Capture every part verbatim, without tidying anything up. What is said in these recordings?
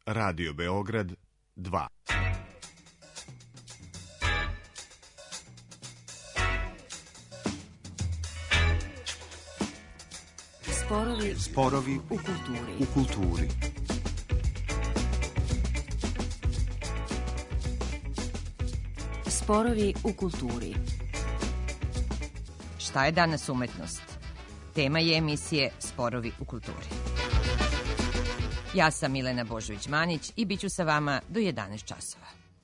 Radio Beograd dva. Sporovi, Sporovi u kulturi. u kulturi. Sporovi u kulturi. Šta je danas umetnost? Tema je emisije Sporovi u kulturi. Ja sam Milena Božović-Manić i bit ću sa vama do jedanaest časova.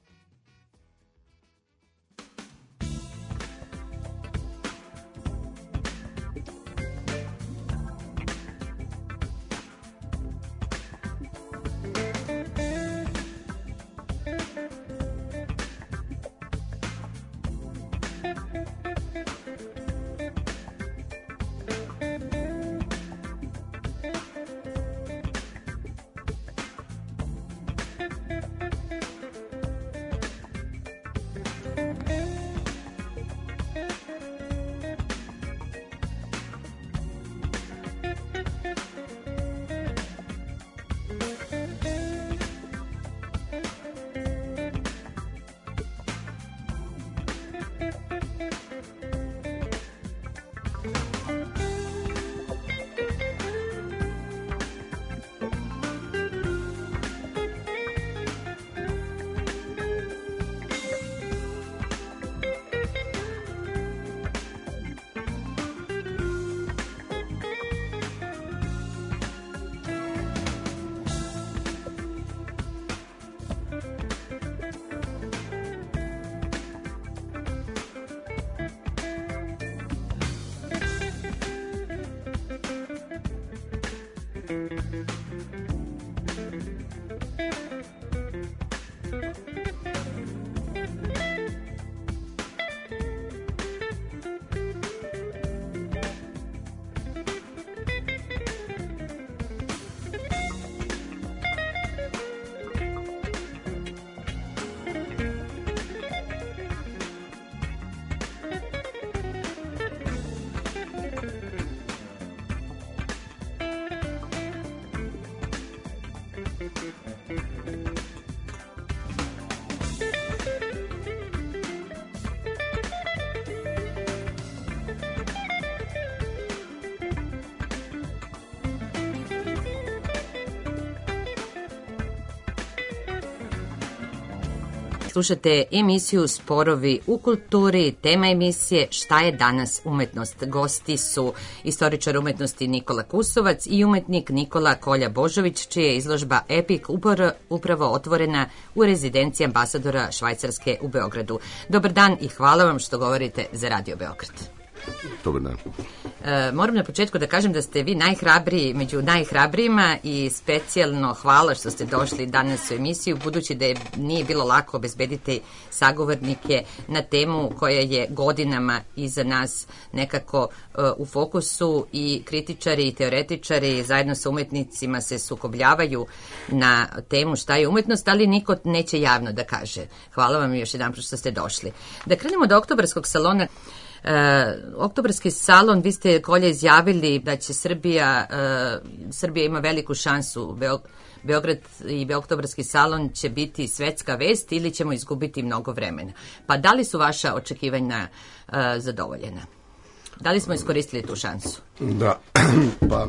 Slušate emisiju Sporovi u kulturi. Tema emisije Šta je danas umetnost? Gosti su istoričar umetnosti Nikola Kusovac i umetnik Nikola Kolja-Božović, čija je izložba Epic upravo otvorena u rezidenciji ambasadora Švajcarske u Beogradu. Dobar dan i hvala vam što govorite za Radio Beograd. Dobar dan. E, moram na početku da kažem da ste vi najhrabriji među najhrabrijima i specijalno hvala što ste došli danas u emisiju, budući da je, nije bilo lako obezbediti sagovornike na temu koja je godinama iza nas nekako e, u fokusu i kritičari i teoretičari zajedno sa umetnicima se sukobljavaju na temu šta je umetnost, ali niko neće javno da kaže. Hvala vam još jedan što ste došli. Da krenemo do oktobarskog salona. Uh, oktobarski salon, vi ste, Kolja, izjavili da će Srbija, uh, Srbija ima veliku šansu, Beo, Beograd i oktobarski salon će biti svetska vest ili ćemo izgubiti mnogo vremena. Pa da li su vaša očekivanja uh, zadovoljena? Da li smo iskoristili tu šansu? Da, pa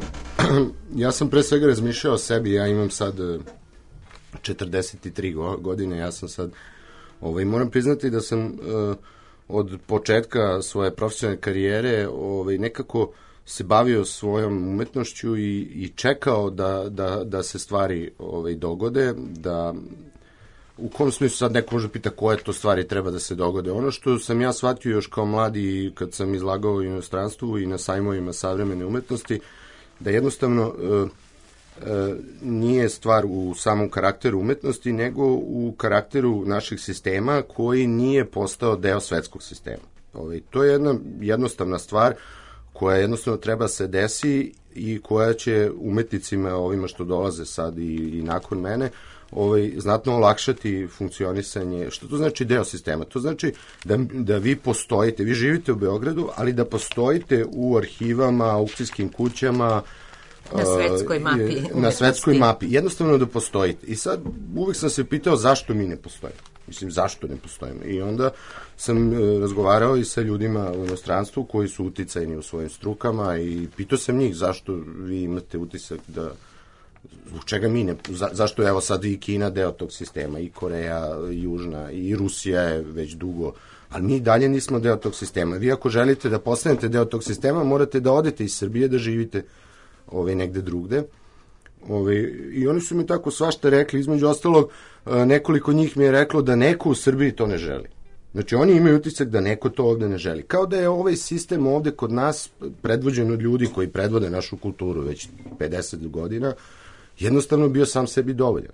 ja sam pre svega razmišljao o sebi, ja imam sad četrdeset tri godine, ja sam sad, ovaj, moram priznati da sam uh, od početka svoje profesionalne karijere ovaj, nekako se bavio svojom umetnošću i, i čekao da, da, da se stvari ovaj, dogode, da u kom smislu sad neko može pita koje to stvari treba da se dogode. Ono što sam ja shvatio još kao mladi kad sam izlagao u inostranstvu i na sajmovima savremene umetnosti, da jednostavno e, e, nije stvar u samom karakteru umetnosti, nego u karakteru naših sistema koji nije postao deo svetskog sistema. Ovaj, to je jedna jednostavna stvar koja jednostavno treba se desi i koja će umetnicima, ovima što dolaze sad i, i nakon mene, ovaj, znatno olakšati funkcionisanje. Što to znači deo sistema? To znači da, da vi postojite, vi živite u Beogradu, ali da postojite u arhivama, aukcijskim kućama, Na svetskoj mapi. Uh, na svetskoj mapi. Jednostavno da postojite. I sad uvijek sam se pitao zašto mi ne postojimo. Mislim, zašto ne postojimo. I onda sam uh, razgovarao i sa ljudima u inostranstvu koji su uticajni u svojim strukama i pitao sam njih zašto vi imate utisak da zbog čega mi ne, za, zašto evo sad i Kina deo tog sistema, i Koreja, i Južna, i Rusija je već dugo, ali mi dalje nismo deo tog sistema. Vi ako želite da postanete deo tog sistema, morate da odete iz Srbije, da živite ove, negde drugde. Ove, I oni su mi tako svašta rekli, između ostalog, nekoliko njih mi je reklo da neko u Srbiji to ne želi. Znači, oni imaju utisak da neko to ovde ne želi. Kao da je ovaj sistem ovde kod nas predvođen od ljudi koji predvode našu kulturu već pedeset godina, jednostavno bio sam sebi dovoljan.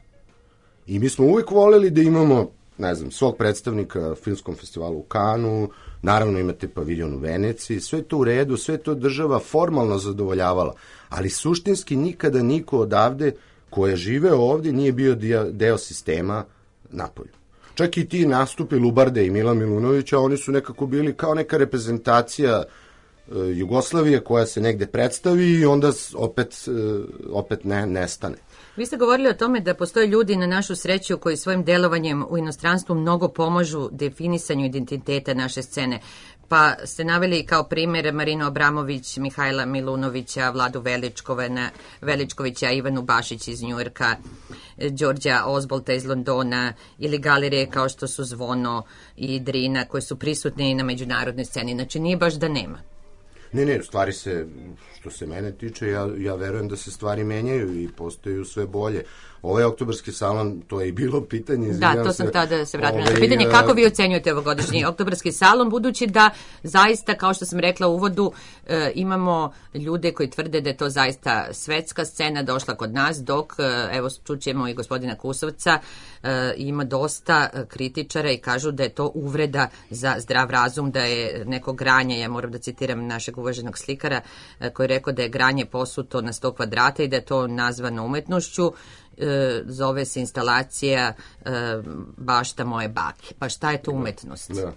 I mi smo uvijek voleli da imamo, ne znam, svog predstavnika filmskom festivalu u Kanu, naravno imate paviljon u Veneciji, sve to u redu, sve to država formalno zadovoljavala, ali suštinski nikada niko odavde ko je živeo ovde nije bio deo sistema napolju. Čak i ti nastupi Lubarde i Mila Milunovića, oni su nekako bili kao neka reprezentacija Jugoslavije koja se negde predstavi i onda opet, opet ne, nestane. Vi ste govorili o tome da postoje ljudi na našu sreću koji svojim delovanjem u inostranstvu mnogo pomažu definisanju identiteta naše scene. Pa ste naveli kao primjer Marinu Abramović, Mihajla Milunovića, Vladu Veličkovena, Veličkovića, Ivanu Bašić iz Njujorka, Đorđa Ozbolta iz Londona ili galerije kao što su Zvono i Drina koji su prisutni na međunarodnoj sceni. Znači nije baš da nema. Ne, ne, stvari se, što se mene tiče, ja, ja verujem da se stvari menjaju i postaju sve bolje. Ovaj oktobarski salon, to je i bilo pitanje, izvinjam se. Da, to sam tada da se vratim na pitanje. Kako vi ocenjujete ovogodišnji oktobarski salon, budući da zaista, kao što sam rekla u uvodu, e, imamo ljude koji tvrde da je to zaista svetska scena došla kod nas, dok, e, evo, čućemo i gospodina Kusovca, e, ima dosta kritičara i kažu da je to uvreda za zdrav razum, da je neko granje, ja moram da citiram našeg uvaženog slikara, e, koji je rekao da je granje posuto na sto kvadrata i da je to nazvano umetnošću. E, zove se instalacija e, Bašta moje bake. Pa šta je to umetnost? Da.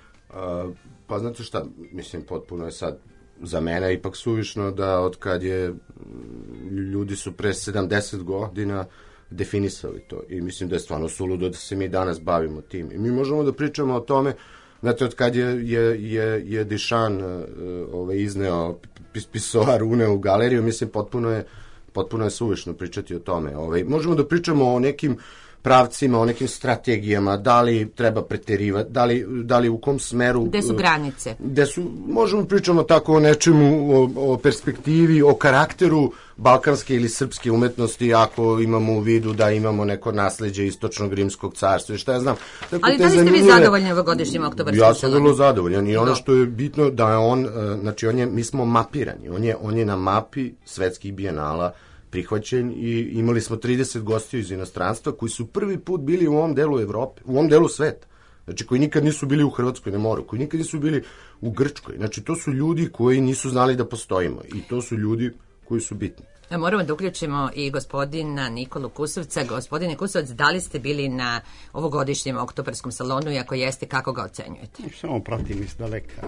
A, pa znate šta, mislim, potpuno je sad za mene ipak suvišno da od kad je ljudi su pre sedamdeset godina definisali to i mislim da je stvarno suludo da se mi danas bavimo tim. I mi možemo da pričamo o tome, znate, od kad je, je, je, je Dišan uh, ovaj, izneo pisoar, uneo u galeriju, mislim, potpuno je potpuno je suvišno pričati o tome. Ovaj, možemo da pričamo o nekim pravcima, o nekim strategijama, da li treba preterivati, da li, da li u kom smeru... Gde su granice? Gde su, možemo pričamo tako o nečemu, o, o perspektivi, o karakteru balkanske ili srpske umetnosti, ako imamo u vidu da imamo neko nasleđe istočnog rimskog carstva i šta ja znam. Tako ali da li ste zanimljive... vi zadovoljni ovogodišnjim oktobarskim Ja sam vrlo zadovoljan i ono što je bitno da je on, znači on je, mi smo mapirani, on je, on je na mapi svetskih bijenala prihvaćen i imali smo trideset gostiju iz inostranstva koji su prvi put bili u ovom delu Evrope, u ovom delu sveta. Znači koji nikad nisu bili u Hrvatskoj na moru, koji nikad nisu bili u Grčkoj. Znači to su ljudi koji nisu znali da postojimo i to su ljudi koji su bitni. Moramo da uključimo i gospodina Nikolu Kusovca. Gospodine Kusovac, da li ste bili na ovogodišnjem oktobarskom salonu i ako jeste, kako ga ocenjujete? Samo pratim iz daleka.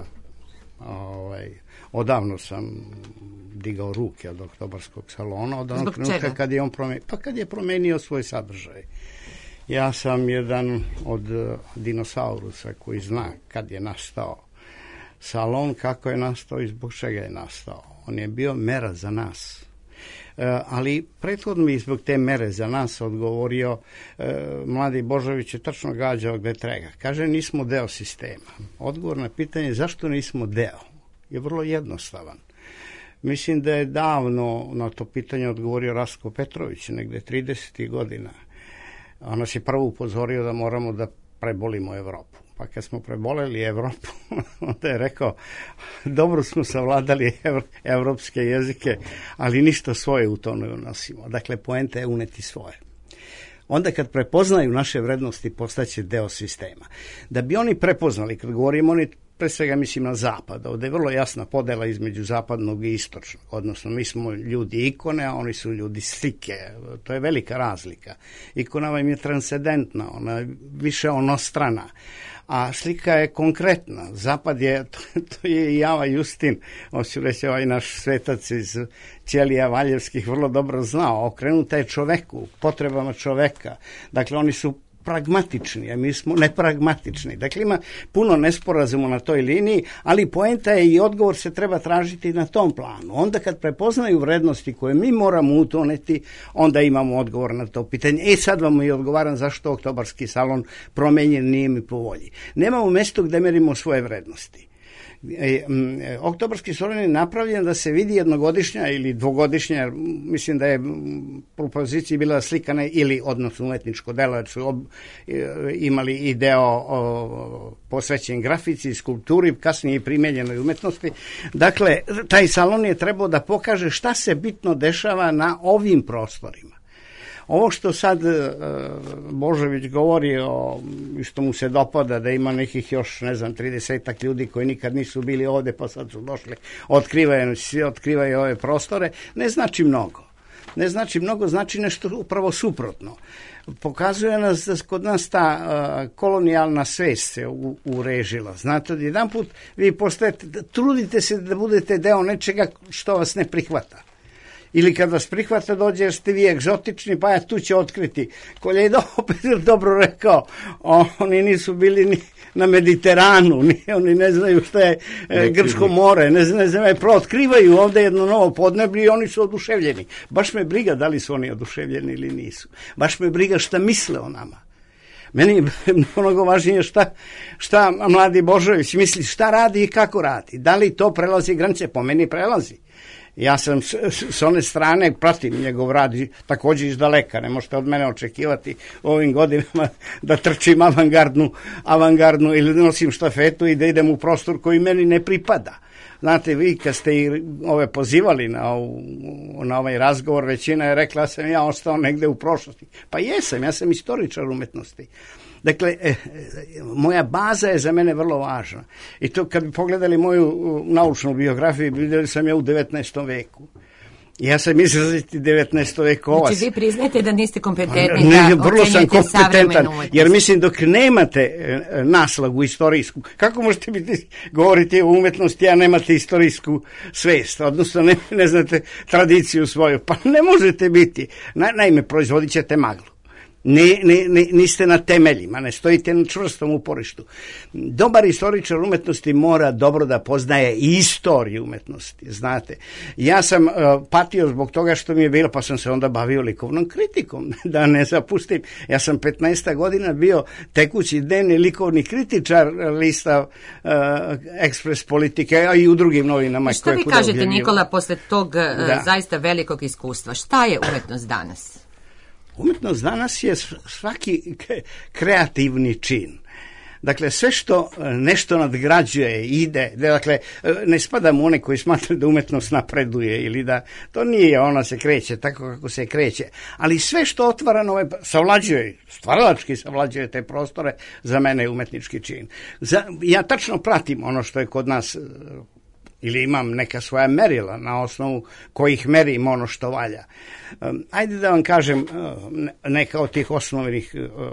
Ovaj, odavno sam digao ruke od oktobarskog salona, od onog trenutka kad je on promenio, pa kad je promenio svoj sadržaj. Ja sam jedan od dinosaurusa koji zna kad je nastao salon, kako je nastao i zbog čega je nastao. On je bio mera za nas. E, ali prethodno mi zbog te mere za nas odgovorio e, Mladi Božović je tačno gađao gde treba. Kaže, nismo deo sistema. Odgovor na pitanje zašto nismo deo je vrlo jednostavan. Mislim da je davno na to pitanje odgovorio Rastko Petrović, negde tridesetih godina. On nas je prvo upozorio da moramo da prebolimo Evropu. Pa kad smo preboleli Evropu, onda je rekao, dobro smo savladali evro, evropske jezike, ali ništa svoje u to ne unosimo. Dakle, poenta je uneti svoje. Onda kad prepoznaju naše vrednosti, postaće deo sistema. Da bi oni prepoznali, kad govorimo, oni pre svega mislim na zapad. Ovdje je vrlo jasna podela između zapadnog i istočnog. Odnosno, mi smo ljudi ikone, a oni su ljudi slike. To je velika razlika. Ikona vam je transcendentna, ona je više onostrana. A slika je konkretna. Zapad je, to, to je i Java Justin, hoću reći, ovaj naš svetac iz Ćelija Valjevskih vrlo dobro znao. Okrenuta je čoveku, potrebama čoveka. Dakle, oni su pragmatični, a mi smo nepragmatični. Dakle, ima puno nesporazuma na toj liniji, ali poenta je i odgovor se treba tražiti na tom planu. Onda kad prepoznaju vrednosti koje mi moramo utoneti, onda imamo odgovor na to pitanje. E, sad vam i odgovaram zašto Oktobarski salon promenjen, nije mi po volji. Nemamo mesto gde merimo svoje vrednosti. E, m, Oktobarski salon je napravljen da se vidi jednogodišnja ili dvogodišnja, mislim da je u poziciji bila slikana ili odnosno umetničko delo, jer su ob, e, imali i deo o, posvećen grafici, skulpturi, kasnije i primenjenoj umetnosti. Dakle, taj salon je trebao da pokaže šta se bitno dešava na ovim prostorima. Ovo što sad uh, Božović govori o, što mu se dopada da ima nekih još, ne znam, tridesetak ljudi koji nikad nisu bili ovde pa sad su došli, otkrivaju, svi otkrivaju ove prostore, ne znači mnogo. Ne znači mnogo, znači nešto upravo suprotno. Pokazuje nas da kod nas ta uh, kolonijalna svest se u, urežila. Znate, jedan put vi postajete, trudite se da budete deo nečega što vas ne prihvata. Ili kad vas prihvata dođe jer ste vi egzotični, pa ja tu će otkriti. Kolje je opet dobro rekao, oni nisu bili ni na Mediteranu, ni, oni ne znaju što je e, Grčko more, ne znaju, ne znaju, prootkrivaju ovdje jedno novo podneblje i oni su oduševljeni. Baš me briga da li su oni oduševljeni ili nisu. Baš me briga šta misle o nama. Meni je mnogo važnije šta, šta mladi Božović misli, šta radi i kako radi. Da li to prelazi granice? Po meni prelazi. Ja sam s, s one strane, pratim njegov rad također iz daleka, ne možete od mene očekivati u ovim godinama da trčim avangardnu, avangardnu ili nosim štafetu i da idem u prostor koji meni ne pripada. Znate, vi kad ste i ove pozivali na, ovu, na ovaj razgovor, većina je rekla sam ja ostao negde u prošlosti. Pa jesam, ja sam istoričar umetnosti. Dakle, eh, moja baza je za mene vrlo važna. I to kad bi pogledali moju naučnu biografiju, vidjeli sam ja u devetnaestom veku. Ja sam izraziti devetnaestovekovac. Znači vi priznajete da niste kompetentni ne, da vrlo sam kompetentan, umetnost. jer mislim dok nemate naslagu istorijsku, kako možete biti, govoriti o umetnosti, a nemate istorijsku svest, odnosno ne, ne znate tradiciju svoju, pa ne možete biti. Na, naime, proizvodit ćete maglu. Ne, ne, ne, niste na temeljima, ne stojite na čvrstom uporištu. Dobar istoričar umetnosti mora dobro da poznaje i istoriju umetnosti, znate. Ja sam uh, patio zbog toga što mi je bilo, pa sam se onda bavio likovnom kritikom, da ne zapustim. Ja sam petnaest godina bio tekući dnevni likovni kritičar lista uh, Ekspres Politike, a i u drugim novinama. Šta vi kažete, Nikola, posle tog uh, zaista velikog iskustva? Šta je umetnost danas? Umetnost danas je svaki kreativni čin. Dakle, sve što nešto nadgrađuje, ide, dakle, ne spadam u one koji smatraju da umetnost napreduje ili da to nije, ona se kreće tako kako se kreće, ali sve što otvara nove, savlađuje, stvaralački savlađuje te prostore, za mene je umetnički čin. Za, ja tačno pratim ono što je kod nas, ili imam neka svoja merila na osnovu kojih merim ono što valja. Um, ajde da vam kažem uh, neka od tih osnovnih uh,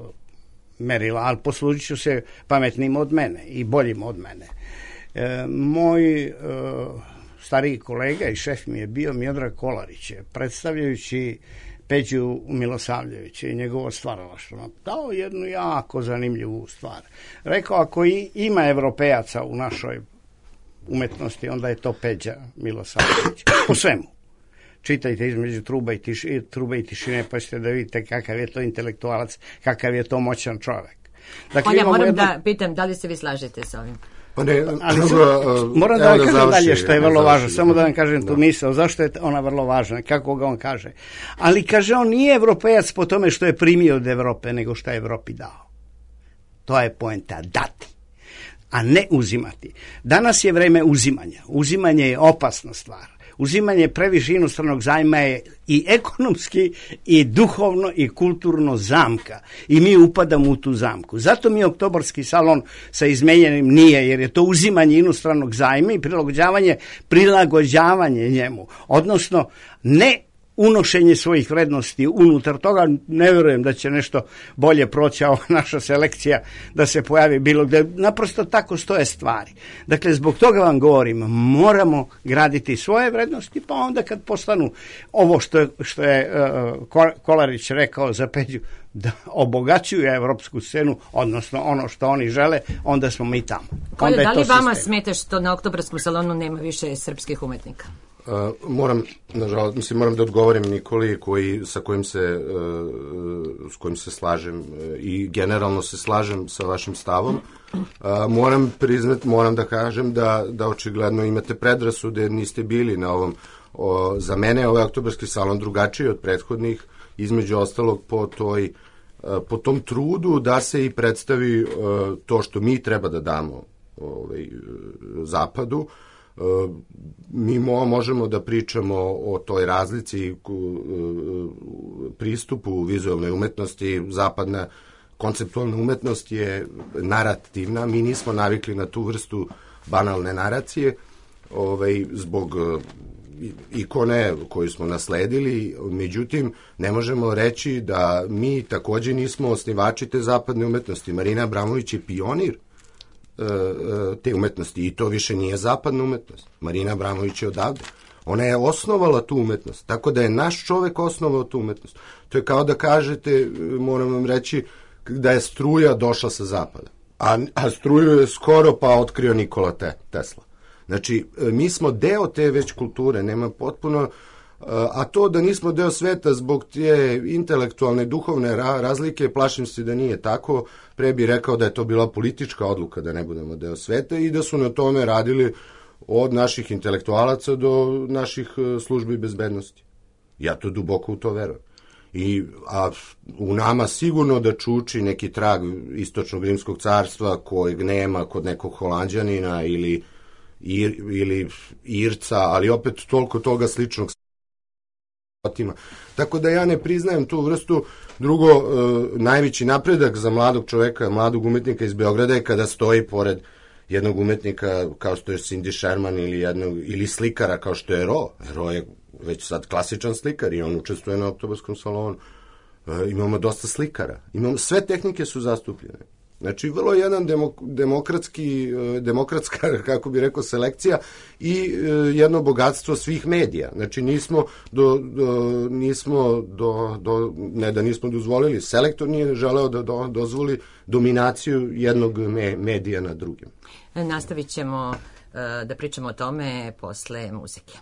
merila, ali poslužit ću se pametnim od mene i boljim od mene. Uh, moj uh, stariji kolega i šef mi je bio Miodrag Kolarić, predstavljajući Peđu Milosavljevića i njegovo stvaralaštvo. Dao jednu jako zanimljivu stvar. Rekao, ako i, ima Evropejaca u našoj umetnosti, onda je to Peđa Milosavljević. Po svemu. Čitajte između truba i, tiši, truba i tišine, pa ćete da vidite kakav je to intelektualac, kakav je to moćan čovjek. Dakle, Olja, moram jedno... da pitam, da li se vi slažete s ovim? Pa ne, ali uh, moram da vam kažem završi, dalje što je vrlo završi, važno, samo da vam kažem da. tu misao, zašto je ona vrlo važna, kako ga on kaže. Ali kaže, on nije Evropejac po tome što je primio od Evrope, nego što je Evropi dao. To je poenta, dati, a ne uzimati. Danas je vreme uzimanja. Uzimanje je opasna stvar. uzimanje previše inostranog zajma je i ekonomski i duhovno i kulturno zamka i mi upadamo u tu zamku. Zato mi oktobarski salon sa izmenjenim nije, jer je to uzimanje inostranog zajma i prilagođavanje, prilagođavanje njemu, odnosno ne unošenje svojih vrednosti unutar toga. Ne verujem da će nešto bolje proći, a ova naša selekcija da se pojavi bilo gde. Naprosto tako stoje stvari. Dakle, zbog toga vam govorim, moramo graditi svoje vrednosti, pa onda kad postanu ovo što je, što je uh, Kolarić rekao za Peđu, da obogaćuju evropsku scenu, odnosno ono što oni žele, onda smo mi tamo. Kolje, da li vama smete što na oktobarskom salonu nema više srpskih umetnika? Uh, moram, nažalost, mislim, moram da odgovorim Nikoli koji, sa kojim se, uh, s kojim se slažem uh, i generalno se slažem sa vašim stavom. Uh, moram priznat, moram da kažem da, da očigledno imate predrasude, niste bili na ovom. O, za mene je ovaj oktobarski salon drugačiji od prethodnih, između ostalog po toj, uh, po tom trudu da se i predstavi uh, to što mi treba da damo ovaj, uh, Zapadu. Uh, mi mo, možemo da pričamo o toj razlici uh, pristupu u vizualnoj umetnosti. Zapadna konceptualna umetnost je narativna, mi nismo navikli na tu vrstu banalne naracije, ovaj, zbog uh, ikone koju smo nasledili, međutim ne možemo reći da mi takođe nismo osnivači te zapadne umetnosti. Marina Abramović je pionir te umetnosti i to više nije zapadna umetnost. Marina Abramović je odavde. Ona je osnovala tu umetnost, tako da je naš čovek osnovao tu umetnost. To je kao da kažete, moram vam reći, da je struja došla sa zapada. A, a struju je skoro pa otkrio Nikola te, Tesla. Znači, mi smo deo te već kulture, nema potpuno, a to da nismo deo sveta zbog te intelektualne, duhovne razlike, plašim se da nije tako. Pre bi rekao da je to bila politička odluka da ne budemo deo sveta i da su na tome radili od naših intelektualaca do naših službi bezbednosti. Ja to duboko u to verujem. I, a u nama sigurno da čuči neki trag istočnog rimskog carstva kojeg nema kod nekog Holanđanina ili, ir, ili Irca, ali opet toliko toga sličnog. Tako da ja ne priznajem tu vrstu. Drugo, e, najveći napredak za mladog čoveka, mladog umetnika iz Beograda je kada stoji pored jednog umetnika kao što je Cindy Sherman ili, jednog, ili slikara kao što je Ro. Ro je već sad klasičan slikar i on učestvuje na oktobarskom salonu. E, imamo dosta slikara. Imamo, sve tehnike su zastupljene. Znači, vrlo jedan demok, demokratski, demokratska, kako bi rekao, selekcija i jedno bogatstvo svih medija. Znači, nismo, do, do, nismo do, do, ne da nismo dozvolili, selektor nije želeo da do, dozvoli dominaciju jednog me, medija nad drugim. Nastavit ćemo da pričamo o tome posle muzike.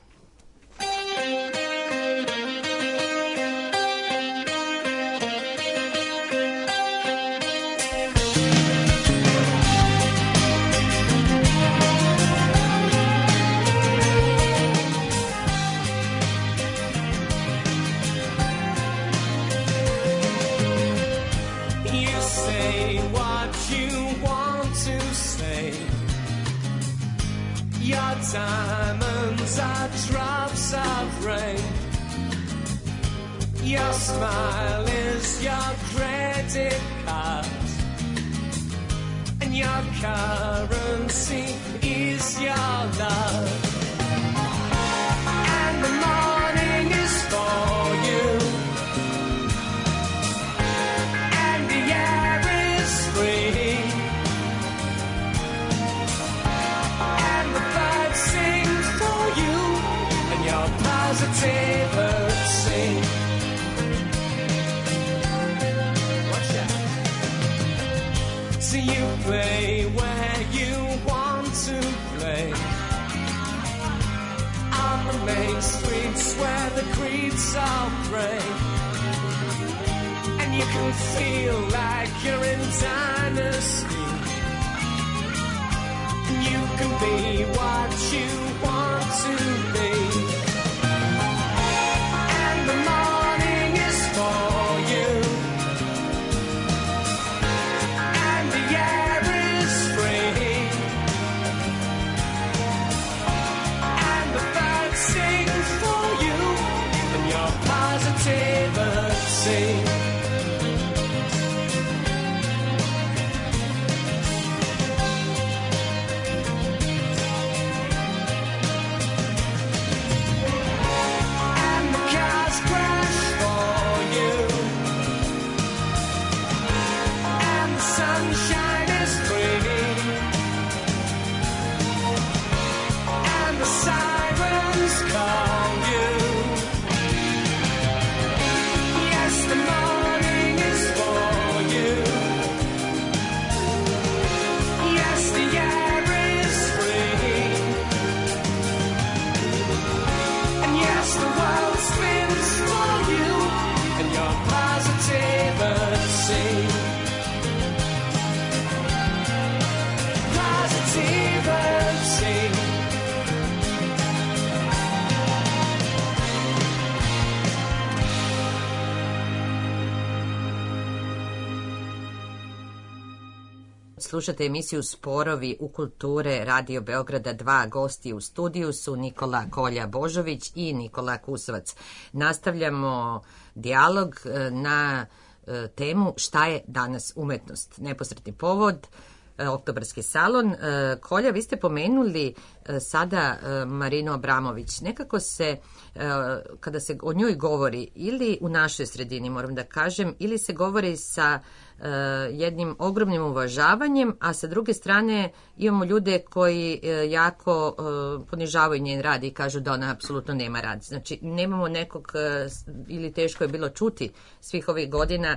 Diamonds are drops of rain. Your smile is your credit card, and your currency is your love. And the morning is for you, and the air is free. Positivity. Watch out. So you play where you want to play, on the main streets where the creeps all pray, and you can feel like you're in dynasty, and you can be what you want to be. Sing Slušate emisiju Sporovi u kulture Radio Beograda dva. Gosti u studiju su Nikola Kolja Božović i Nikola Kusovac. Nastavljamo dijalog na temu šta je danas umetnost. Neposredni povod, Oktobarski salon. Kolja, vi ste pomenuli sada Marinu Abramović. Nekako se, kada se o njoj govori, ili u našoj sredini, moram da kažem, ili se govori sa jednim ogromnim uvažavanjem, a sa druge strane imamo ljude koji jako ponižavaju njen rad i kažu da ona apsolutno nema rad. Znači, nemamo nekog, ili teško je bilo čuti svih ovih godina,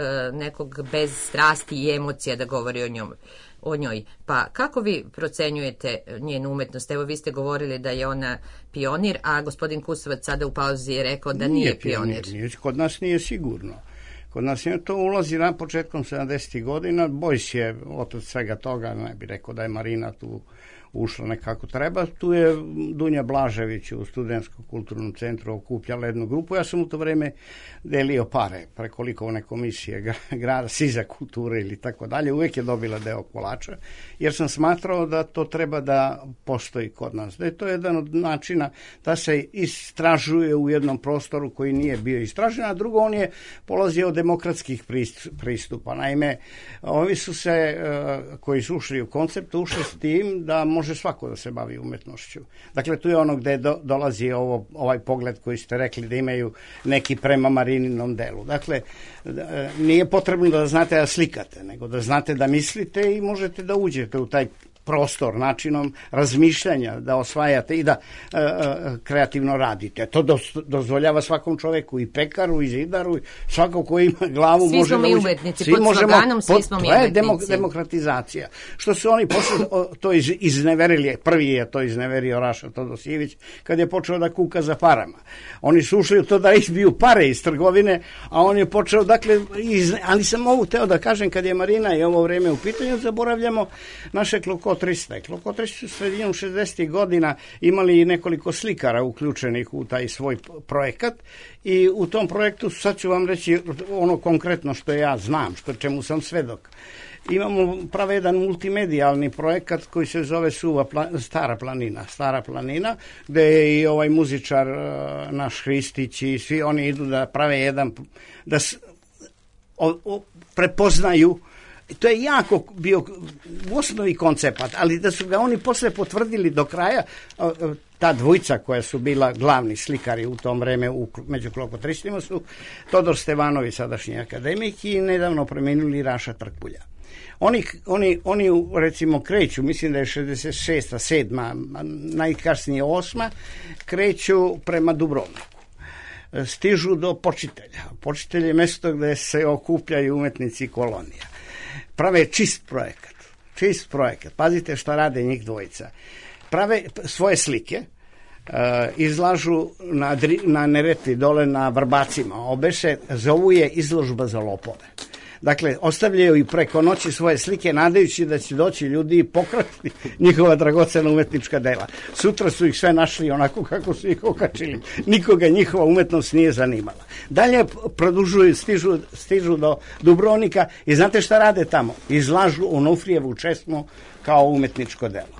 nekog bez strasti i emocija da govori o njom. o njoj. Pa kako vi procenjujete njenu umetnost? Evo, vi ste govorili da je ona pionir, a gospodin Kusovac sada u pauzi je rekao da nije, nije pionir. Nije, kod nas nije sigurno. Kod nas je to ulazi na početkom sedamdesetih godina. Bojs je od svega toga, ne bi rekao da je Marina tu ušla nekako treba. Tu je Dunja Blažević u Studentskom kulturnom centru okupljala jednu grupu. Ja sam u to vreme delio pare preko likovne komisije grada Siza kulture ili tako dalje. Uvijek je dobila deo kolača, jer sam smatrao da to treba da postoji kod nas. Da je to jedan od načina da se istražuje u jednom prostoru koji nije bio istražen, a drugo, on je polazio od demokratskih pristupa. Naime, ovi su se, koji su ušli u koncept, ušli s tim da može svako da se bavi umetnošću. Dakle, tu je ono gde do, dolazi ovo, ovaj pogled koji ste rekli da imaju neki prema Marininom delu. Dakle, nije potrebno da znate da slikate, nego da znate da mislite i možete da uđete u taj prostor, načinom razmišljanja, da osvajate i da e, e, kreativno radite. To do, dozvoljava svakom čoveku, i pekaru, i zidaru, i svako ko ima glavu svi može da uđe. Svi smo mi umetnici, pod sloganom svi smo mi umetnici. To je demok, demokratizacija. Što su oni posle to iz, izneverili, prvi je to izneverio Raša Todosijević, kad je počeo da kuka za parama. Oni su ušli u to da izbiju pare iz trgovine, a on je počeo, dakle, iz, ali sam ovo teo da kažem, kad je Marina i ovo vreme u pitanju, zaboravljamo naše Kloko trista. Kloko trista su sredinom šezdesetih godina imali nekoliko slikara uključenih u taj svoj projekat i u tom projektu, sad ću vam reći ono konkretno što ja znam, što čemu sam svedok. Imamo prave jedan multimedijalni projekat koji se zove Suva pla, Stara planina. Stara planina, gde je i ovaj muzičar naš Hristić i svi oni idu da prave jedan, da s, o, o, prepoznaju. To je jako bio u osnovi koncept, ali da su ga oni posle potvrdili do kraja, ta dvojica koja su bila glavni slikari u tom vreme u, među Klokotristima su Todor Stevanović, sadašnji akademik, i nedavno preminuli Raša Trkulja. Oni, oni, oni recimo kreću, mislim da je šezdeset šesta, sedma, najkasnije osma, kreću prema Dubrovniku. Stižu do Počitelja. Počitelj je mesto gde se okupljaju umetnici kolonija. Prave čist projekat. Čist projekat. Pazite šta rade njih dvojica. Prave svoje slike, uh, izlažu na, na Neretvi, dole na Vrbacima. Obeše, zovu je izložba za lopove. Dakle, ostavljaju i preko noći svoje slike, nadajući da će doći ljudi i pokrati njihova dragocena umetnička dela. Sutra su ih sve našli onako kako su ih okačili. Nikoga njihova umetnost nije zanimala. Dalje produžuju, stižu, stižu do Dubrovnika i znate šta rade tamo? Izlažu Onufrijevu česmu kao umetničko delo.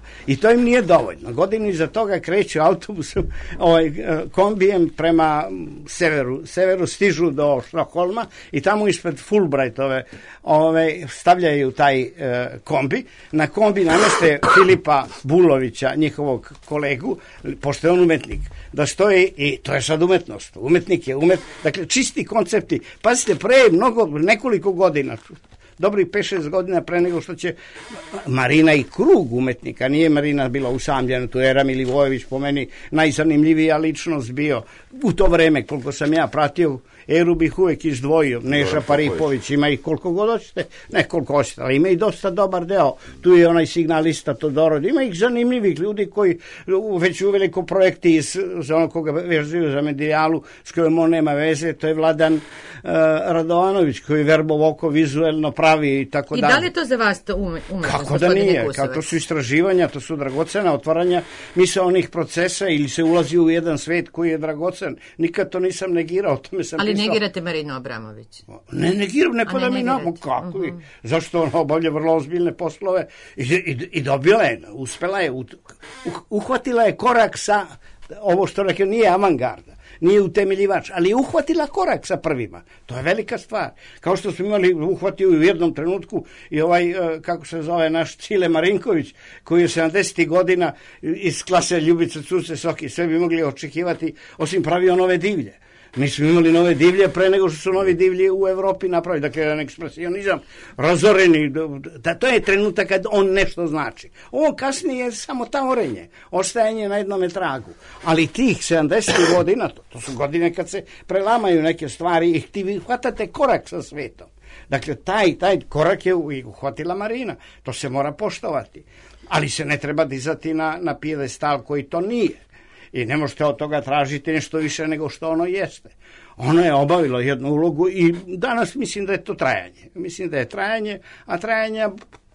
I to im nije dovoljno. Godinu iza toga kreću autobusom, ovaj, kombijem prema severu. Severu stižu do Štokholma i tamo ispred Fulbrightove ovaj, stavljaju taj eh, kombi. Na kombi nameste Filipa Bulovića, njihovog kolegu, pošto je on umetnik, da stoji, i to je sad umetnost. Umetnik je umet, dakle čisti koncepti. Pazite, pre mnogo, nekoliko godina, dobrih pet šest godina pre nego što će Marina i krug umetnika, nije Marina bila usamljena, tu je Era Milivojević po meni najzanimljivija ličnost bio u to vreme, koliko sam ja pratio. Eru bih uvek izdvojio, Neša Paripović, ima ih koliko god hoćete, ne koliko hoćete, ali ima i dosta dobar deo, tu je onaj signalista Todorod, ima ih zanimljivih ljudi koji već uveliko projekti iz, za ono koga vežuju za Medijalu, s kojom on nema veze, to je Vladan uh, Radovanović, koji verbo oko vizuelno pravi i tako dalje. I da li je to za vas to ume, umetnost? Kako da nije, kako to su istraživanja, to su dragocena otvaranja misaonih procesa ili se ulazi u jedan svet koji je dragocen, nikad to nisam negirao, tome sam ali negirate Marinu Abramović? Ne negiram, ne pada mi namo. Kako? Uh-huh. Zašto ona obavlja vrlo ozbiljne poslove i, i, i dobila je, uspela je, uhvatila je korak sa, ovo što rekao, nije avangarda, nije utemeljivač, ali je uhvatila korak sa prvima. To je velika stvar. Kao što smo imali, uhvatio u jednom trenutku i ovaj, kako se zove, naš Cile Marinković, koji je sedamdesetih godina iz klase Ljubice Cuce Soki, sve bi mogli očekivati, osim pravio nove divlje. Mi smo imali nove divlje pre nego što su novi divlji u Evropi napravili. Dakle, jedan ekspresionizam razoreni. Da, to je trenutak kad on nešto znači. Ovo kasnije je samo taorenje, ostajanje na jednom tragu. Ali tih sedamdesetih godina, to, to su godine kad se prelamaju neke stvari i ti vi hvatate korak sa svetom. Dakle, taj, taj korak je uhvatila Marina. To se mora poštovati. Ali se ne treba dizati na, na pijedestal koji to nije. I ne možete od toga tražiti nešto više nego što ono jeste. Ono je obavilo jednu ulogu i danas mislim da je to trajanje. Mislim da je trajanje, a trajanja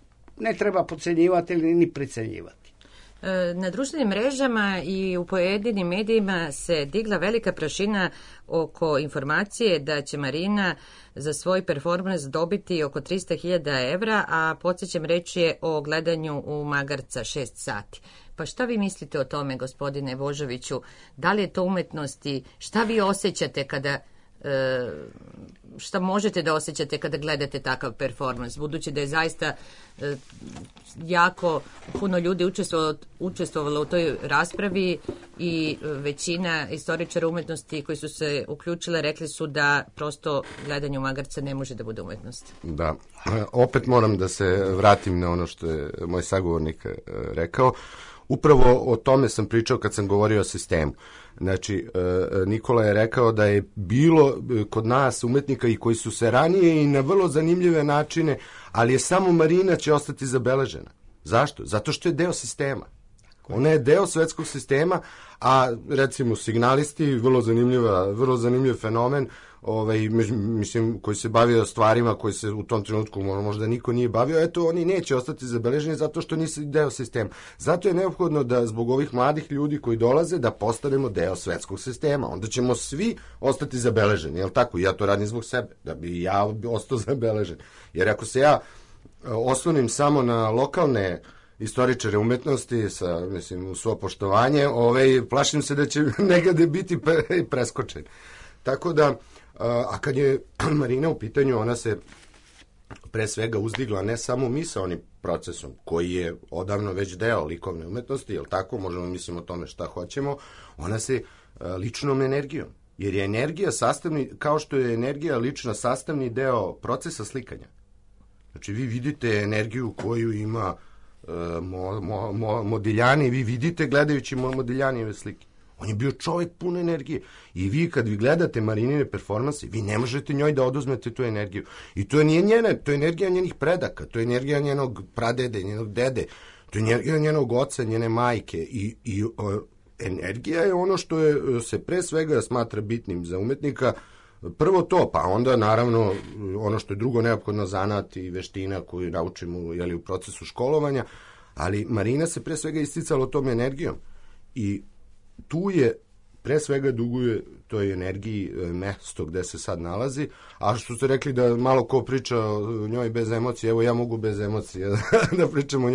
ne treba podcenjivati ni pricenjivati. Na društvenim mrežama i u pojedinim medijima se digla velika prašina oko informacije da će Marina za svoj performans dobiti oko trista hiljada evra, a podsjećam, reč je o gledanju u Magarca šest sati. Pa šta vi mislite o tome, gospodine Božoviću? Da li je to umetnost i šta vi osjećate kada, e, šta možete da osjećate kada gledate takav performans? Budući da je zaista e, jako puno ljudi učestvovalo, učestvovalo u toj raspravi i većina istoričara umetnosti koji su se uključile rekli su da prosto gledanje u Magarca ne može da bude umetnost. Da, opet moram da se vratim na ono što je moj sagovornik rekao. Upravo o tome sam pričao kad sam govorio o sistemu. Znači, Nikola je rekao da je bilo kod nas umetnika i koji su se ranije i na vrlo zanimljive načine, ali je samo Marina će ostati zabeležena. Zašto? Zato što je deo sistema. Ona je deo svetskog sistema, a recimo signalisti, vrlo zanimljiva, vrlo zanimljiv fenomen, ovaj, mislim, koji se bavio stvarima koji se u tom trenutku možda niko nije bavio, eto, oni neće ostati zabeleženi zato što nisu deo sistema. Zato je neophodno da zbog ovih mladih ljudi koji dolaze da postanemo deo svetskog sistema. Onda ćemo svi ostati zabeleženi, jel tako? Ja to radim zbog sebe, da bi ja ostao zabeležen. Jer ako se ja oslonim samo na lokalne istoričare umetnosti, sa, mislim, u svo poštovanje, ovaj, plašim se da će negade biti preskočen. Tako da, a kad je Marina u pitanju, ona se pre svega uzdigla ne samo misaonim procesom, koji je odavno već deo likovne umetnosti, jel tako, možemo mislimo o tome šta hoćemo, ona se ličnom energijom, jer je energija sastavni, kao što je energija lična sastavni deo procesa slikanja. Znači, vi vidite energiju koju ima Mo, mo, mo, Modigliani, vi vidite gledajući Modiglianiove slike. On je bio čovjek pun energije. I vi kad vi gledate Marinine performanse, vi ne možete njoj da oduzmete tu energiju. I to nije njene, to je energija njenih predaka, to je energija njenog pradede, njenog dede, to je energija njenog oca, njene majke. I, i o, energija je ono što je, se pre svega smatra bitnim za umetnika. Prvo to, pa onda naravno ono što je drugo neophodno, zanat i veština koju naučimo, jeli, u procesu školovanja, ali Marina se pre svega isticala tom energijom i tu je pre svega duguje toj energiji mesto gde se sad nalazi, a što ste rekli da malo ko priča o njoj bez emocije, evo ja mogu bez emocije da pričam o njoj.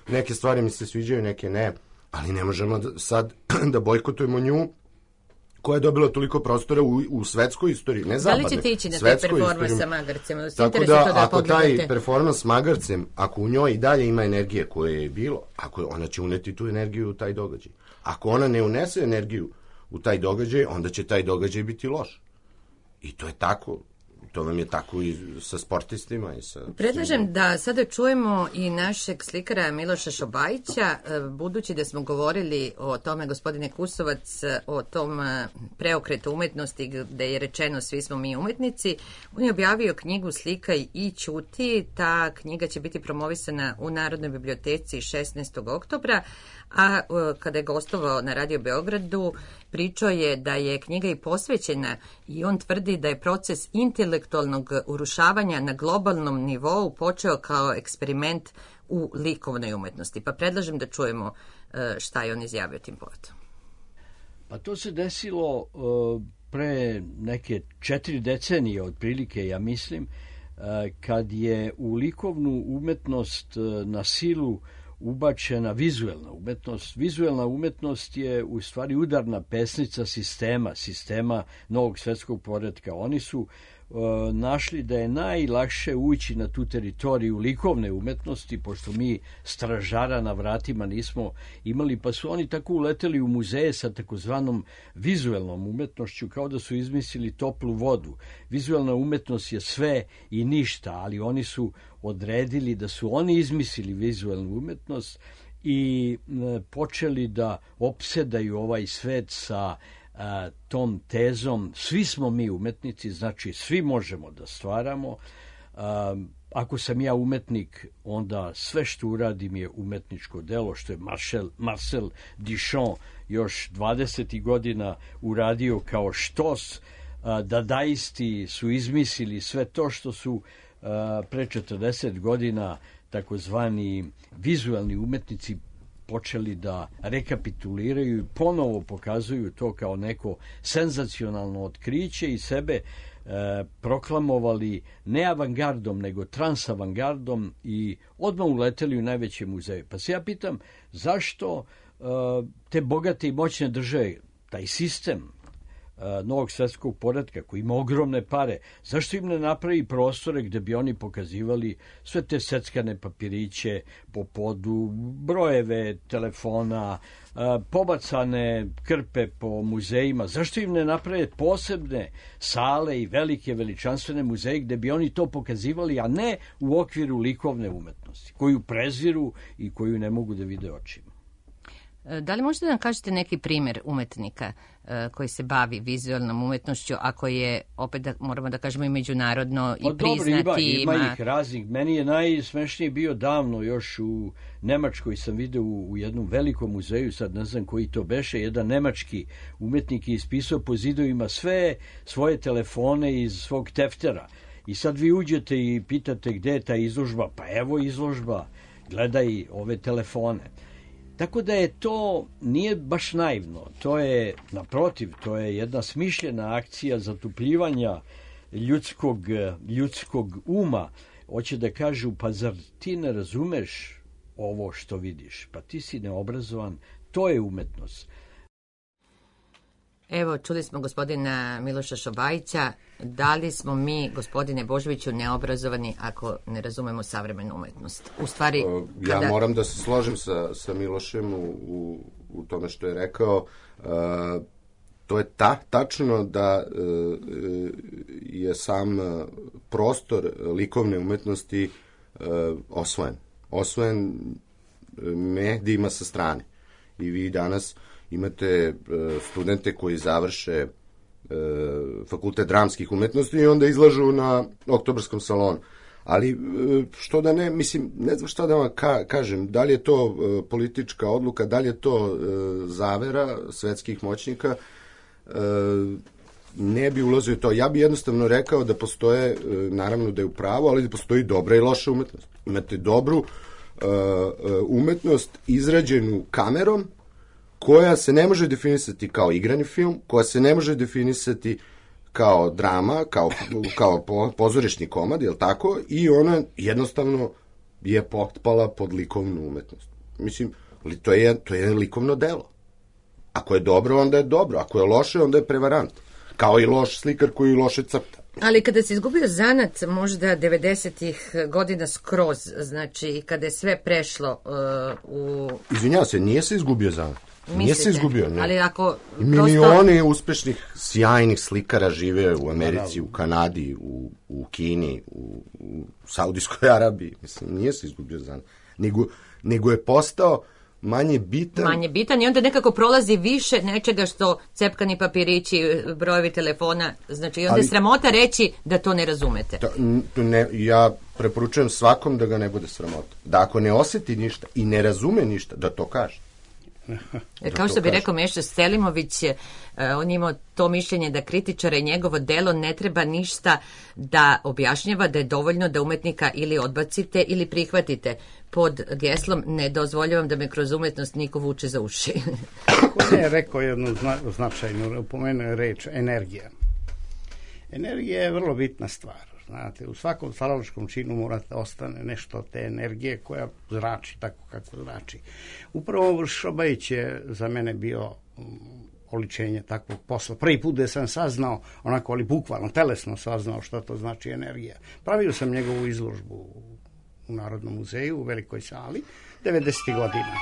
neke stvari mi se sviđaju, neke ne, ali ne možemo da, sad da bojkotujemo nju koja je dobila toliko prostora u, u svetskoj istoriji, ne zapadne. Da li ćete ići na taj performans sa magarcem? Da tako da, da ako taj performans s magarcem, ako u njoj i dalje ima energije koje je bilo, ako ona će uneti tu energiju u taj događaj. Ako ona ne unese energiju u taj događaj, onda će taj događaj biti loš. I to je tako. To vam je tako i sa sportistima. I sa Predlažem da sada čujemo i našeg slikara Miloša Šobajića, budući da smo govorili o tome, gospodine Kusovac, o tom preokretu umetnosti gde je rečeno svi smo mi umetnici. On je objavio knjigu Slikaj i ćuti. Ta knjiga će biti promovisana u Narodnoj biblioteci šesnaestog oktobra, a kada je gostovao na Radio Beogradu, pričao je da je knjiga i posvećena i on tvrdi da je proces intelektualnog urušavanja na globalnom nivou počeo kao eksperiment u likovnoj umetnosti. Pa predlažem da čujemo šta je on izjavio tim povodom. Pa to se desilo uh, pre neke četiri decenije otprilike, ja mislim, uh, kad je u likovnu umetnost uh, na silu ubačena vizuelna umetnost. Vizuelna umetnost je u stvari udarna pesnica sistema, sistema novog svetskog poretka. Oni su e, našli da je najlakše ući na tu teritoriju likovne umetnosti, pošto mi stražara na vratima nismo imali, pa su oni tako uleteli u muzeje sa takozvanom vizuelnom umetnošću, kao da su izmislili toplu vodu. Vizuelna umetnost je sve i ništa, ali oni su odredili da su oni izmislili vizualnu umetnost i počeli da opsedaju ovaj svet sa a, tom tezom svi smo mi umetnici, znači svi možemo da stvaramo. A, ako sam ja umetnik, onda sve što uradim je umetničko delo, što je Marcel, Marcel Duchamp još dvadesetih godina uradio kao štos. A, dadaisti su izmislili sve to što su pre četrdeset godina takozvani vizualni umetnici počeli da rekapituliraju i ponovo pokazuju to kao neko senzacionalno otkriće i sebe e, proklamovali ne avangardom nego transavangardom i odmah uleteli u najveće muzeje. Pa se ja pitam zašto e, te bogate i moćne države, taj sistem novog svetskog poretka koji ima ogromne pare, zašto im ne napravi prostore gde bi oni pokazivali sve te seckane papiriće po podu, brojeve telefona, pobacane krpe po muzejima, zašto im ne naprave posebne sale i velike veličanstvene muzeje gde bi oni to pokazivali, a ne u okviru likovne umetnosti, koju preziru i koju ne mogu da vide očima. Da li možete da nam kažete neki primjer umetnika koji se bavi vizualnom umetnošću, ako je, opet da, moramo da kažemo, i međunarodno i priznati? Dobro, ima, ima ih raznih. Meni je najsmešniji bio davno, još u Nemačkoj sam video u, u jednom velikom muzeju, sad ne znam koji to beše, jedan nemački umetnik je ispisao po zidovima sve svoje telefone iz svog teftera. I sad vi uđete i pitate gde je ta izložba, pa evo izložba, gledaj ove telefone. Tako da je to, nije baš naivno, to je, naprotiv, to je jedna smišljena akcija zatupljivanja ljudskog, ljudskog uma. Hoće da kažu, pa zar ti ne razumeš ovo što vidiš? Pa ti si neobrazovan, to je umetnost. Evo, čuli smo gospodina Miloša Šobajića. Da li smo mi, gospodine Božoviću, neobrazovani ako ne razumemo savremenu umetnost? U stvari, kada... Ja moram da se složim sa, sa Milošem u, u, u tome što je rekao. Uh, to je ta, tačno da uh, je sam prostor likovne umetnosti uh, osvojen. Osvojen medijima sa strane. I vi danas imate studente koji završe e, fakultet dramskih umetnosti i onda izlažu na Oktobarskom salonu. Ali što da ne, mislim, ne znam šta da vam ka, kažem, da li je to e, politička odluka, da li je to e, zavera svetskih moćnika, e, ne bi ulazio to. Ja bi jednostavno rekao da postoje, e, naravno da je u pravu, ali da postoji dobra i loša umetnost. Imate dobru e, umetnost izrađenu kamerom, koja se ne može definisati kao igrani film, koja se ne može definisati kao drama, kao, kao pozorišni komad, jel tako? I ona jednostavno je potpala pod likovnu umetnost. mislim, li, to, je, to je likovno delo. Ako je dobro, onda je dobro. Ako je loše, onda je prevarant. Kao i loš slikar koji loše crta. Ali kada se izgubio zanat, možda devedesetih godina skroz, znači kada je sve prešlo uh, u... Izvinjavam se, nije se izgubio zanat. Mislite? Nije se izgubio, ne. Ali ako prosto... Milioni uspešnih, sjajnih slikara žive u Americi, u Kanadi, u, u Kini, u, u Saudijskoj Arabiji. Mislim, nije se izgubio zanat. Nego, nego je postao manje bitan. Manje bitan i onda nekako prolazi više nečega što cepkani papirići, brojevi telefona, znači onda je sramota reći da to ne razumete. To, to ne, ja preporučujem svakom da ga ne bude sramota. Da ako ne osjeti ništa i ne razume ništa, da to kaže. Da Kao što bi kaže. rekao Meša Selimović, on imao to mišljenje da kritičara i njegovo delo ne treba ništa da objašnjava, da je dovoljno da umetnika ili odbacite ili prihvatite. Pod geslom ne dozvoljavam da me kroz umetnost niko vuče za uši. On je rekao jednu zna, značajnu, pomenuo je reč energija. Energija je vrlo bitna stvar. Znate, u svakom stvaralačkom činu morate ostane nešto od te energije koja zrači tako kako zrači. Upravo Šobajić je za mene bio oličenje takvog posla. Prvi put da sam saznao, onako ali bukvalno, telesno saznao što to znači energija. Pravio sam njegovu izložbu u Narodnom muzeju, u velikoj sali, devedesetih godina.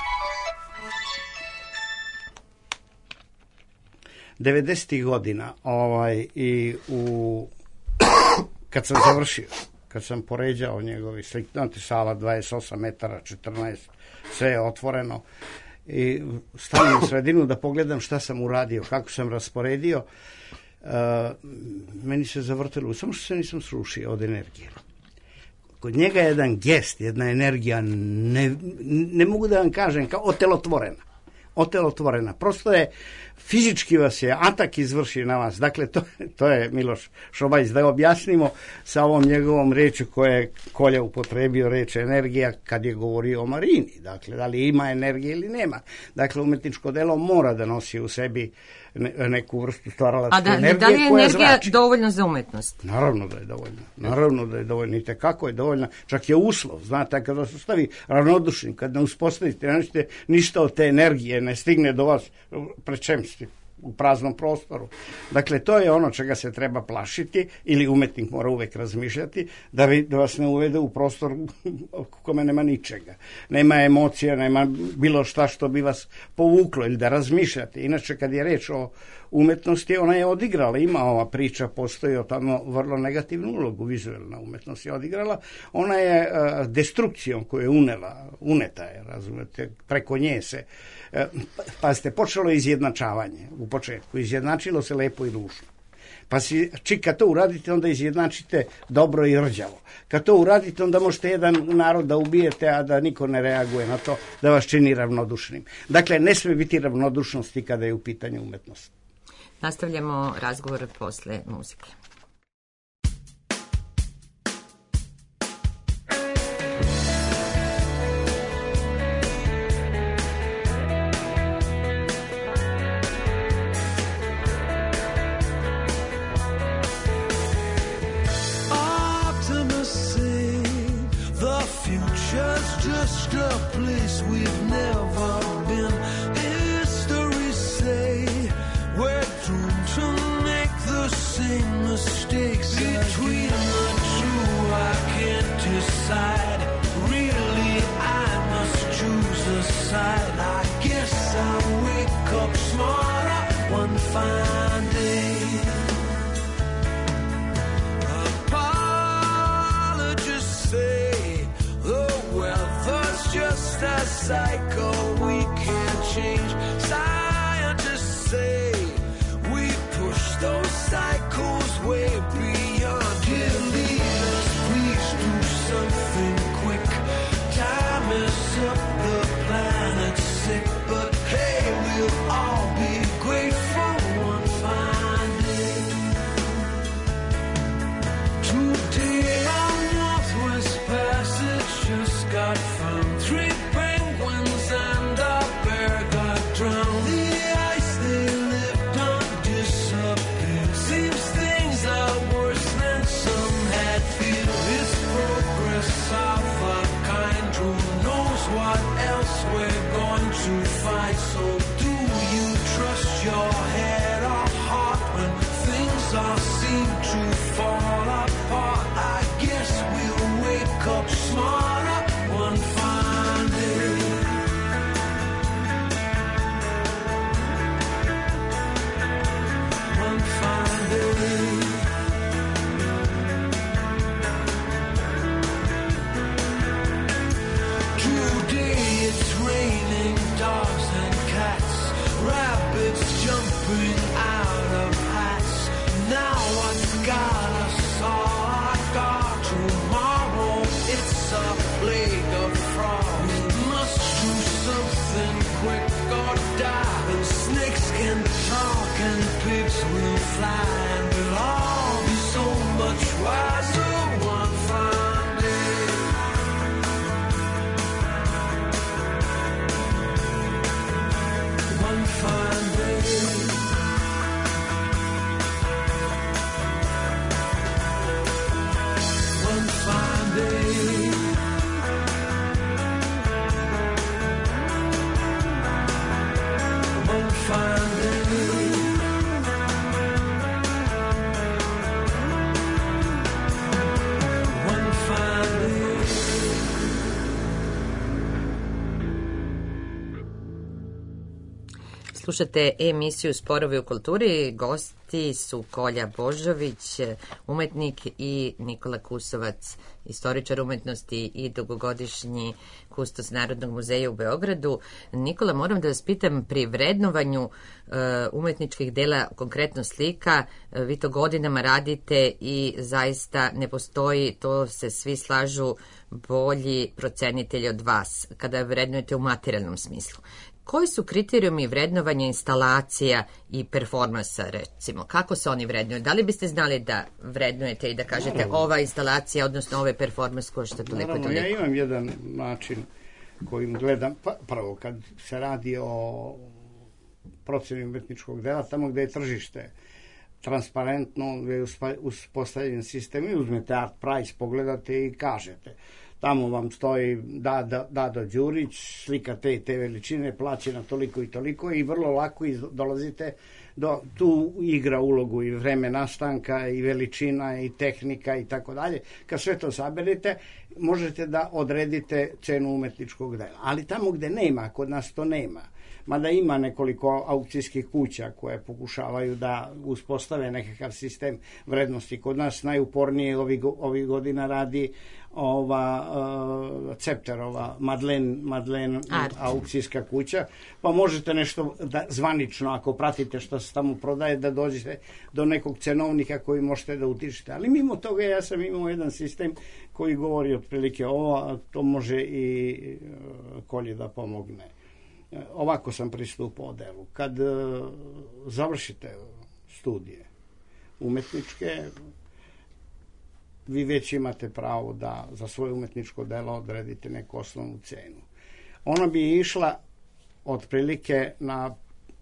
devedesetih godina ovaj, i u kad sam završio, kad sam poređao njegovi slik, znate, sala dvadeset osam metara, četrnaest, sve je otvoreno i stavim u sredinu da pogledam šta sam uradio, kako sam rasporedio, uh, meni se zavrtilo, samo što se nisam srušio od energije. Kod njega je jedan gest, jedna energija, ne, ne mogu da vam kažem, kao otelotvorena. Otelotvorena. Prosto je, fizički vas je atak izvrši na vas. Dakle, to, to je Miloš Šobajić. Da objasnimo sa ovom njegovom rečju koje je Kolja upotrebio, reč energija, kad je govorio o Marini. Dakle, da li ima energije ili nema. Dakle, umetničko delo mora da nosi u sebi neku vrstu stvaralačke da, energije koja zrači. A da li je energija dovoljna za umetnost? Naravno da je dovoljna. Naravno da je dovoljna. I tekako je dovoljna. Čak je uslov. Znate, kada se stavi ravnodušnim, kad ne uspostavite, ne nećete ništa od te energije, ne stigne do vas, pred čem ste? U praznom prostoru. Dakle, to je ono čega se treba plašiti ili umetnik mora uvek razmišljati da, vi, da vas ne uvede u prostor u kome nema ničega. Nema emocija, nema bilo šta što bi vas povuklo ili da razmišljate. Inače, kad je reč o umetnosti, ona je odigrala, ima ova priča, postoji o tamo vrlo negativnu ulogu, vizualna umetnost je odigrala. Ona je uh, destrukcijom koju je unela, uneta je, razumete, preko nje se uh, pazite, počelo je izjednačavanje u početku, izjednačilo se lepo i ružno. Pa si, či, kad to uradite, onda izjednačite dobro i rđavo. Kad to uradite, onda možete jedan narod da ubijete, a da niko ne reaguje na to, da vas čini ravnodušnim. Dakle, ne sme biti ravnodušnosti kada je u pitanju umetnost. Nastavljamo razgovor posle muzike. Just a place we've never been. History say we're doomed to make the same mistakes. Between the two I can't decide. Really I must choose a side. I guess I'll wake up smarter one fine day. Apologists say just a cycle we can't change. Scientists say we push those cycles way beyond. Dear leaders, please do something quick. Time is up, the planet's sick, but hey, we'll all be grateful one fine day. Today on Northwest Passage just got found. Three penguins and Slušate emisiju Sporovi u kulturi. Gosti su Kolja Božović, umetnik, i Nikola Kusovac, istoričar umetnosti i dugogodišnji kustos Narodnog muzeja u Beogradu. Nikola, moram da vas pitam, pri vrednovanju uh, umetničkih dela, konkretno slika, uh, vi to godinama radite i zaista ne postoji, to se svi slažu, bolji procenitelji od vas kada vrednujete u materijalnom smislu. Koji su kriterijumi vrednovanja instalacija i performansa, recimo? Kako se oni vrednuju? Da li biste znali da vrednujete i da kažete naravno, ova instalacija, odnosno ovaj performans košta toliko i toliko? Ja imam jedan način kojim gledam, pa, prvo kad se radi o proceni umetničkog dela, tamo gde je tržište transparentno, gde je uspostavljen sistem, i uzmete Art Price, pogledate i kažete. Tamo vam stoji Dado, Dado Đurić, slika te i te veličine, plaćena toliko i toliko, i vrlo lako dolazite do, tu igra ulogu i vreme nastanka i veličina i tehnika i tako dalje. Kad sve to saberete, možete da odredite cenu umetničkog dela. Ali tamo gde nema, kod nas to nema, mada ima nekoliko aukcijskih kuća koje pokušavaju da uspostave nekakav sistem vrednosti. Kod nas najupornije ovih, ovih godina radi ova uh, Cepterova Madlen, Madlen aukcijska kuća, pa možete nešto da, zvanično, ako pratite što se tamo prodaje, da dođete do nekog cenovnika koji možete da utičite. Ali mimo toga ja sam imao jedan sistem koji govori otprilike ovo, a to može i uh, Kolji da pomogne. Ovako sam pristupao delu. Kad uh, završite studije umetničke, vi već imate pravo da za svoje umetničko delo odredite neku osnovnu cenu. Ona bi išla otprilike na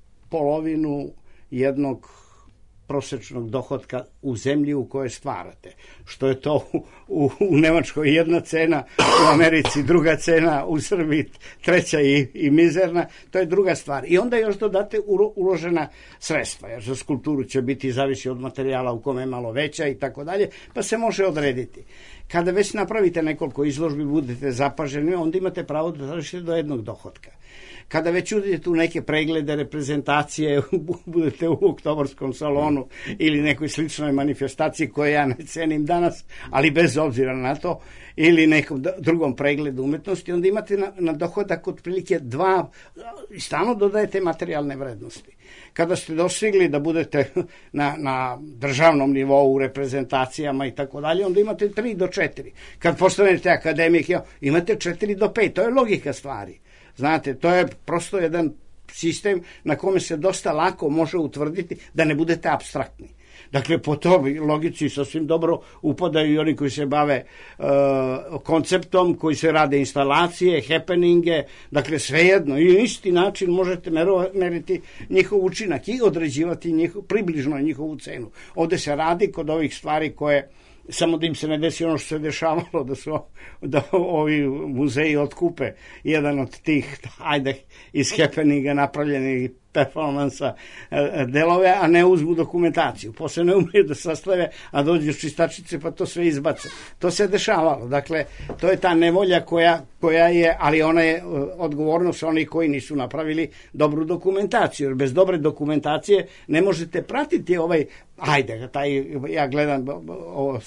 polovinu jednog prosečnog dohotka u zemlji u kojoj stvarate. Što je to u, u, u Nemačkoj jedna cena, u Americi druga cena, u Srbiji treća i, i mizerna, to je druga stvar. I onda još dodate uro, uložena sredstva, jer za skulpturu će biti zavisi od materijala u kome je malo veća i tako dalje, pa se može odrediti. Kada već napravite nekoliko izložbi, budete zapaženi, onda imate pravo da završite do jednog dohotka. Kada već udete u neke preglede, reprezentacije, budete u Oktobarskom salonu ili nekoj sličnoj manifestaciji koje ja ne cenim danas, ali bez obzira na to, ili nekom drugom pregledu umetnosti, onda imate na, na dohodak otprilike dva, stalno dodajete materijalne vrednosti. Kada ste dostigli da budete na, na državnom nivou u reprezentacijama i tako dalje, onda imate tri do četiri. Kad postanete akademik, imate četiri do pet, to je logika stvari. Znate, to je prosto jedan sistem na kome se dosta lako može utvrditi da ne budete apstraktni. Dakle, po toj logici sasvim dobro upadaju i oni koji se bave uh, konceptom, koji se rade instalacije, happeninge, dakle svejedno, i isti način možete meriti njihov učinak i određivati njihov, približno njihovu cenu. Ovde se radi kod ovih stvari koje, samo da im se ne desi ono što se dešavalo, da su da ovi muzeji otkupe jedan od tih, ajde, iz happeninga napravljenih performansa delove, a ne uzmu dokumentaciju. Posle ne umeju da sastave, a dođu čistačice pa to sve izbace. To se dešavalo. Dakle, to je ta nevolja koja, koja je, ali ona je odgovornost onih koji nisu napravili dobru dokumentaciju. Jer bez dobre dokumentacije ne možete pratiti ovaj, ajde, taj, ja gledam ovo,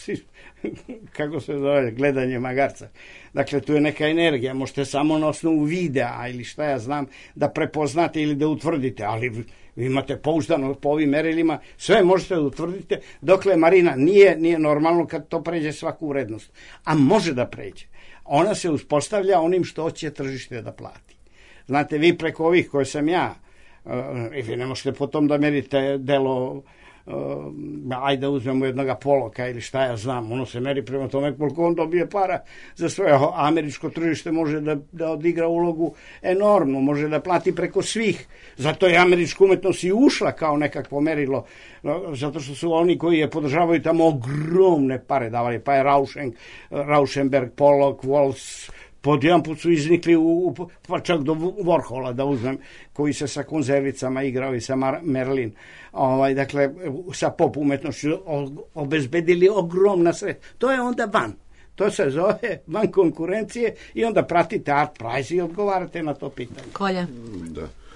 kako se zove, gledanje magarca. Dakle, tu je neka energija, možete samo na osnovu videa ili šta ja znam da prepoznate ili da utvrdite, ali vi imate pouzdano po ovim merilima, sve možete da utvrdite, dokle Marina nije, nije normalno kad to pređe svaku vrednost. A može da pređe. Ona se uspostavlja onim što će tržište da plati. Znate, vi preko ovih koje sam ja, uh, vi ne možete potom da merite delo, Uh, ajde uzmemo jednog Poloka ili šta ja znam, ono se meri prema tome koliko on dobije para za svoje. Američko tržište može da, da odigra ulogu enormno, može da plati preko svih, zato je američka umetnost i ušla kao nekakvo merilo, no, zato što su oni koji je podržavaju tamo ogromne pare davali, pa je Rauschen, Rauschenberg, Pollock, Waltz, pod jedan put su iznikli u, u, pa čak do Warhola, da uzmem, koji se sa konzervicama igrao i sa Mar Merlin, ovaj, dakle, sa pop umetnošću obezbedili ogromna sredstva. To je onda van. To se zove van konkurencije i onda pratite Art Price i odgovarate na to pitanje. Kolja? Da.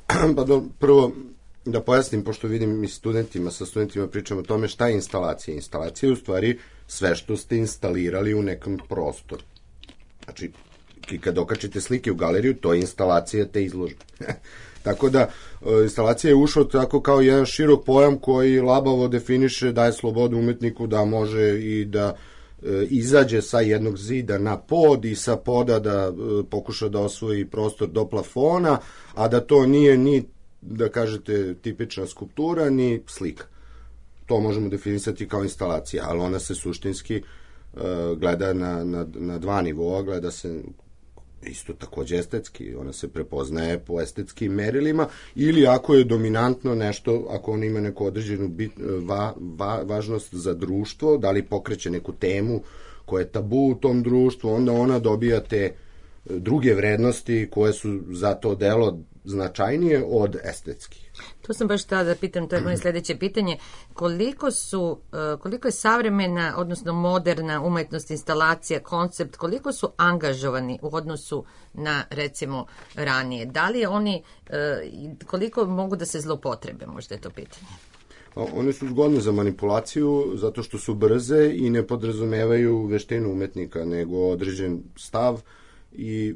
Pa do, prvo, da pojasnim, pošto vidim i studentima, sa studentima pričamo o tome šta je instalacija. Instalacija je u stvari sve što ste instalirali u nekom prostoru. Znači, kad okačite slike u galeriju, to je instalacija te izložbe. Tako da, instalacija je ušla tako kao jedan širok pojam koji labavo definiše, daje slobodu umetniku da može i da e, izađe sa jednog zida na pod i sa poda da e, pokuša da osvoji prostor do plafona, a da to nije ni, da kažete, tipična skulptura, ni slika. To možemo definisati kao instalacija, ali ona se suštinski e, gleda na, na, na dva nivoa, gleda se isto takođe estetski, ona se prepoznaje po estetskim merilima, ili ako je dominantno nešto, ako on ima neku određenu bit, va, va, važnost za društvo, da li pokreće neku temu koja je tabu u tom društvu, onda ona dobija te druge vrednosti koje su za to delo značajnije od estetskih. Tu sam baš tada da pitam, to je moje sledeće pitanje, koliko su, koliko je savremena, odnosno moderna umetnost, instalacija, koncept, koliko su angažovani u odnosu na, recimo, ranije? Da li oni, koliko mogu da se zloupotrebe, možda je to pitanje? One su zgodne za manipulaciju zato što su brze i ne podrazumevaju veštinu umetnika, nego određen stav i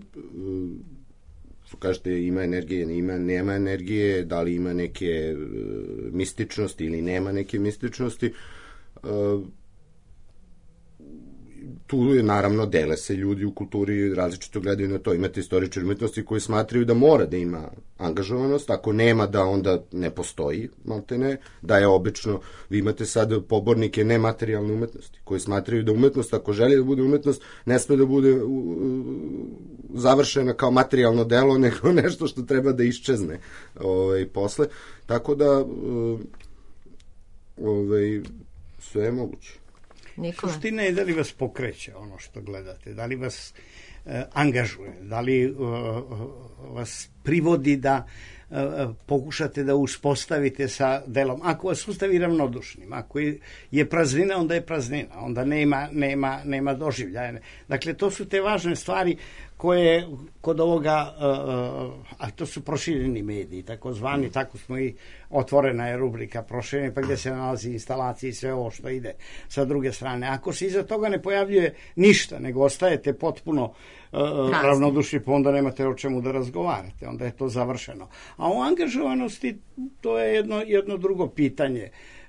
kažete ima energije, ima, nema energije, da li ima neke uh, mističnosti ili nema neke mističnosti. Uh, tu je naravno dele se ljudi u kulturi, različito gledaju na to. Imate istoričari umetnosti koji smatraju da mora da ima angažovanost, ako nema da onda ne postoji, maltene, da je obično, vi imate sad pobornike nematerijalne umetnosti, koji smatraju da umetnost, ako želi da bude umetnost, ne sme da bude uh, završena kao materijalno delo, nego nešto što treba da iščezne ovaj, posle. Tako da uh, ovaj, sve je moguće. Nikola. Suština je da li vas pokreće ono što gledate, da li vas e, angažuje, da li e, vas privodi da e, pokušate da uspostavite sa delom. Ako vas ustavi ravnodušnim, ako je praznina, onda je praznina, onda nema, nema, nema doživljaja. Dakle, to su te važne stvari koje kod ovoga, a to su prošireni mediji, takozvani, tako smo i otvorena je rubrika prošireni, pa gde se nalazi instalacije i sve ovo što ide sa druge strane. Ako se iza toga ne pojavljuje ništa, nego ostajete potpuno ravnodušni, pa onda nemate o čemu da razgovarate, onda je to završeno. A o angažovanosti to je jedno, jedno drugo pitanje.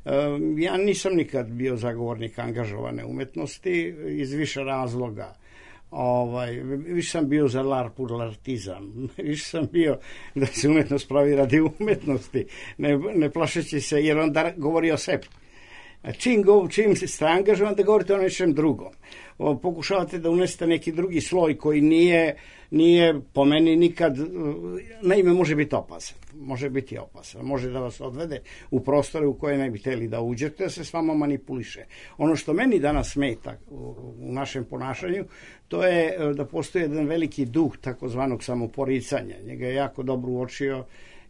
Ja nisam nikad bio zagovornik angažovane umetnosti iz više razloga. Ovaj, više sam bio za lar pour l'artizam, više sam bio da se umetnost pravi radi umetnosti, ne, ne plašeći se, jer on da govori o sebi. Čim, go, čim ste angažovan, da govorite o nečem drugom. O, pokušavate da unesete neki drugi sloj koji nije, nije po meni nikad, naime može biti opasan, može biti opasan, može da vas odvede u prostore u koje ne bi hteli da uđete, da se s vama manipuliše. Ono što meni danas smeta u, u našem ponašanju, to je da postoji jedan veliki duh takozvanog samoporicanja. Njega je jako dobro uočio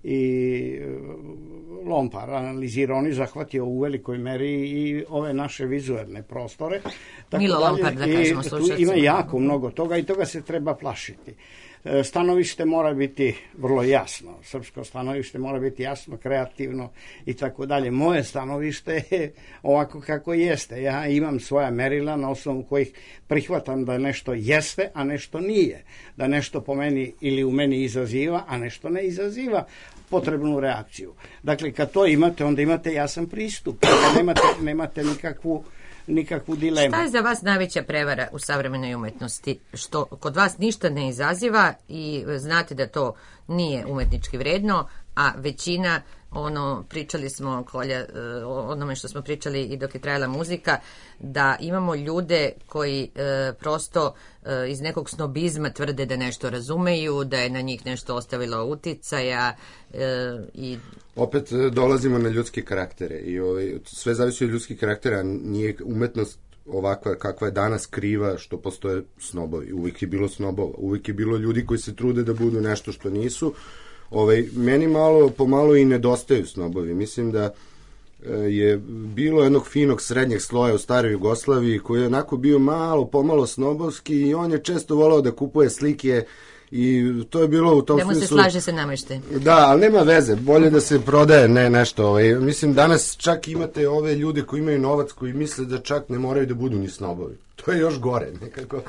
i Lompar analizirao, on je zahvatio u velikoj meri i ove naše vizualne prostore. Tako Milo Lompar, da kažemo slušalcima. Tu ima jako mnogo toga i toga se treba plašiti. Stanovište mora biti vrlo jasno, srpsko stanovište mora biti jasno, kreativno i tako dalje. Moje stanovište je ovako kako jeste. Ja imam svoja merila na osnovu kojih prihvatam da nešto jeste, a nešto nije. Da nešto po meni ili u meni izaziva, a nešto ne izaziva potrebnu reakciju. Dakle, kad to imate, onda imate jasan pristup. Kada nemate, nemate nikakvu nikakvu dilemu. Šta je za vas najveća prevara u savremenoj umetnosti? Što kod vas ništa ne izaziva i znate da to nije umetnički vredno, a većina, ono, pričali smo, Kolja, o onome što smo pričali i dok je trajala muzika, da imamo ljude koji e, prosto e, iz nekog snobizma tvrde da nešto razumeju, da je na njih nešto ostavilo uticaja e, i... Opet dolazimo na ljudske karaktere i ovaj, sve zavisi od ljudskih karaktera, nije umetnost ovakva kakva je danas kriva što postoje snobovi. Uvijek je bilo snobova, uvijek je bilo ljudi koji se trude da budu nešto što nisu. Ovaj, meni malo pomalo i nedostaju snobovi. Mislim da je bilo jednog finog srednjeg sloja u staroj Jugoslaviji koji je onako bio malo pomalo snobovski i on je često volao da kupuje slike I to je bilo u tom smislu... Da mu se slaže se nameštaj. Da, ali nema veze, bolje da se prodaje, ne nešto. Ovaj. Mislim, danas čak imate ove ljude koji imaju novac, koji misle da čak ne moraju da budu ni snobovi. To je još gore, nekako.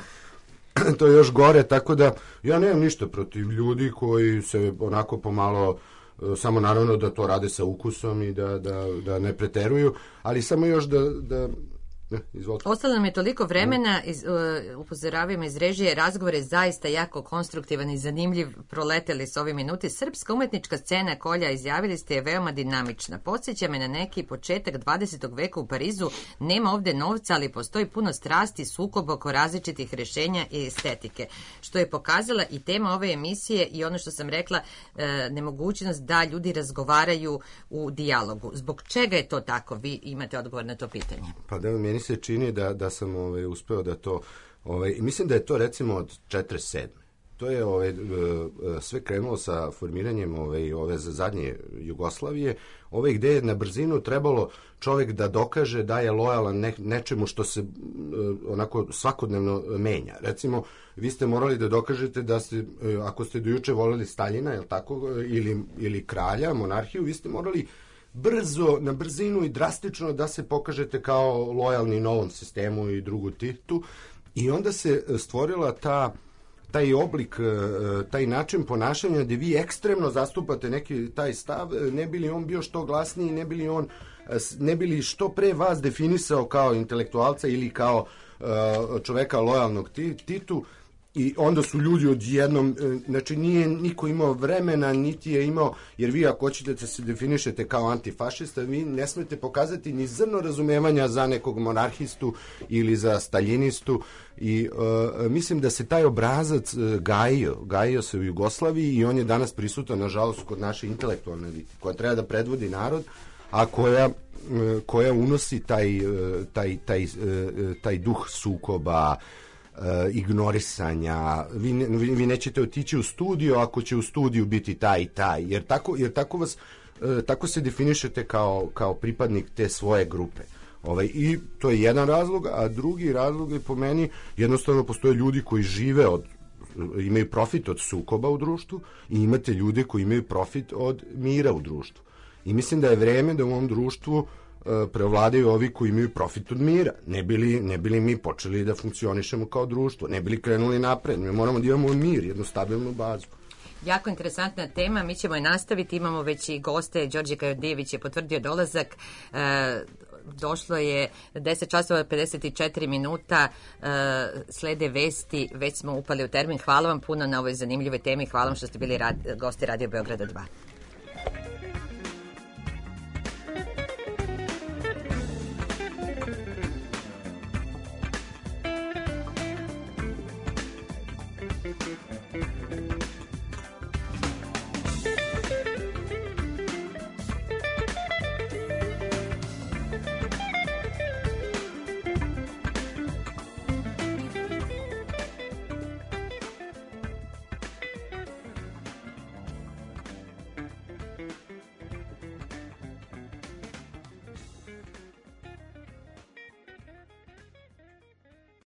To je još gore, tako da ja nemam ništa protiv ljudi koji se onako pomalo, samo naravno da to rade sa ukusom i da, da, da ne preteruju, ali samo još da... da Izvolite. Ostalo nam je toliko vremena, iz, uh, upozoravamo iz režije, razgovor je zaista jako konstruktivan i zanimljiv, proleteli s ove minuti. Srpska umetnička scena, Kolja, izjavili ste, je veoma dinamična. Podsjeća me na neki početak dvadesetog veka u Parizu. Nema ovde novca, ali postoji puno strasti, sukoba oko različitih rešenja i estetike. Što je pokazala i tema ove emisije i ono što sam rekla, uh, nemogućnost da ljudi razgovaraju u dijalogu. Zbog čega je to tako? Vi imate odgovor na to pitanje. Pa da, meni se čini da, da sam ovaj, uspeo da to, ovaj, mislim da je to recimo od četrdeset sedme. To je ovaj, sve krenulo sa formiranjem ovaj, ove zadnje Jugoslavije, ovaj, gde je na brzinu trebalo čovjek da dokaže da je lojalan ne, nečemu što se onako svakodnevno menja. Recimo, vi ste morali da dokažete da ste, ako ste dojuče voleli Staljina, jel tako, ili, ili kralja, monarhiju, vi ste morali brzo, na brzinu i drastično da se pokažete kao lojalni novom sistemu i drugu Titu. I onda se stvorila ta, taj oblik, taj način ponašanja gdje vi ekstremno zastupate neki taj stav, ne bi li on bio što glasniji, ne bi li on, ne bi li što pre vas definisao kao intelektualca ili kao čoveka lojalnog Titu. I onda su ljudi odjednom, znači nije niko imao vremena, niti je imao, jer vi ako hoćete da se definišete kao antifašista, vi ne smete pokazati ni zrno razumevanja za nekog monarhistu ili za staljinistu i uh, mislim da se taj obrazac uh, gajio, gajio se u Jugoslaviji i on je danas prisutan, nažalost, kod naše intelektualne elite, koja treba da predvodi narod, a koja, uh, koja unosi taj, uh, taj, taj, uh, taj duh sukoba, Uh, ignorisanja, vi, ne, vi, vi nećete otići u studio ako će u studiju biti taj i taj, jer tako, jer tako vas uh, tako se definišete kao, kao pripadnik te svoje grupe. Ovaj, i to je jedan razlog, a drugi razlog je po meni jednostavno postoje ljudi koji žive od, imaju profit od sukoba u društvu i imate ljude koji imaju profit od mira u društvu. I mislim da je vreme da u ovom društvu prevladaju ovi koji imaju profit od mira. Ne bili, ne bili mi počeli da funkcionišemo kao društvo, ne bili krenuli napred. Mi moramo da imamo mir, jednu stabilnu bazu. Jako interesantna tema, mi ćemo je nastaviti, imamo već i goste, Đorđe Kajodijević je potvrdio dolazak, e, došlo je deset časova pedeset četiri minuta, e, slede vesti, već smo upali u termin. Hvala vam puno na ovoj zanimljivoj temi, hvala vam što ste bili rad, gosti Radio Beograda dva. Thank you.